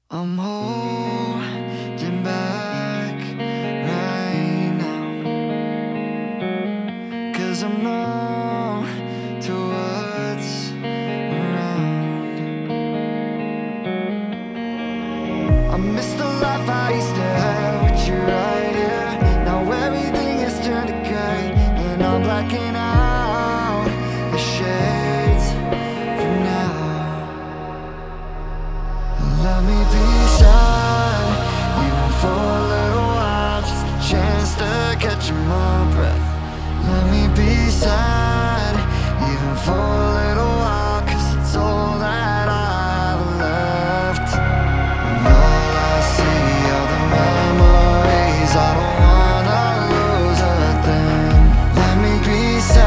I'm holding back right now, 'cause I'm numb to what's around. I miss the life I used to have with you right here. Now everything has turned to gray, and I'm blacking out the shades for now. Let me be sad, even for a little while, just a chance to catch my breath. Let me be sad, even for a little while, 'cause it's all that I have left. And all I see are the memories, I don't wanna lose a thing. Let me be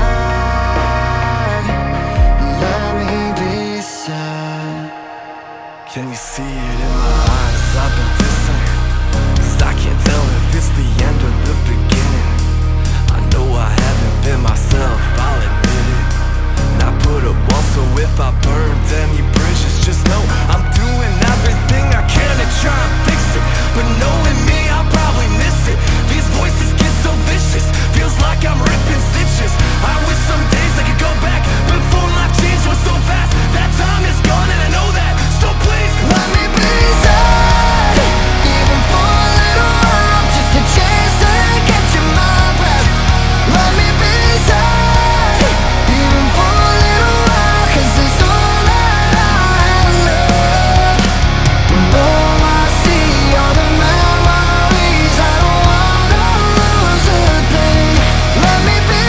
sad, let me be sad. Can you see it in my eyes? I've been dissing, 'cause I can't tell if it's the end or the beginning. I know I haven't been myself, I'll admit it. And I put up walls, so if I burned any bridges, just know I'm doing everything I can to try and fix it. But knowing me, I'll probably miss it. These voices get so vicious, feels like I'm ripping stitches. I wish some days I could go back before life changed was so fast. That time is gone and I know that, so please let me be sad, even for a little while, just a chance to catch my breath. Let me be sad, even for a little while, 'cause it's all that I have left. And all I see are the memories, I don't wanna lose a thing. Let me be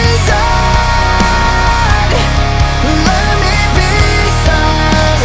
sad, let me be sad.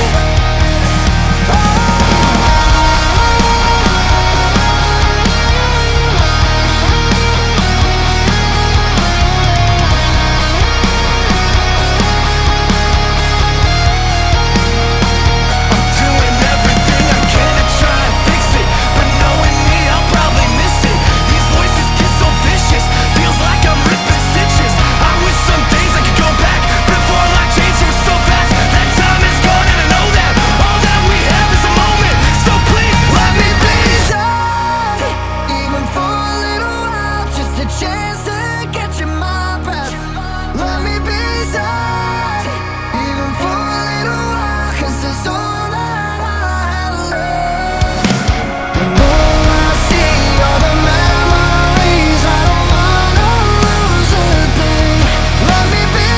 doing everything I can to try and fix it. But knowing me, I'll probably miss it. These voices get so vicious, feels like I'm ripping stitches. I wish some days I could go back before life changed, it was so fast. That time is gone and I know that all that we have is a moment. So please Let me be sad, even for a little while, just a chance to catch my breath. Let me be sad, even for a little while, 'cause it's all that I have left. And all I see are the memories, I don't wanna lose a thing. Let me be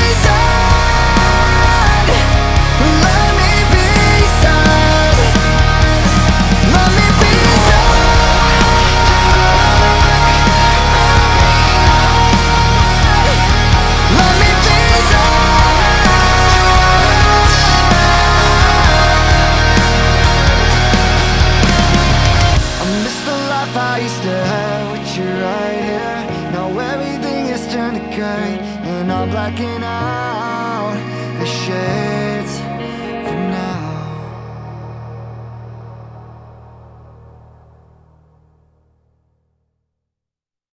sad, let me be sad. Let me be sad, let me be sad. I miss the life I used to have with you right here. Now everything has turned to gray, and I'm blacking out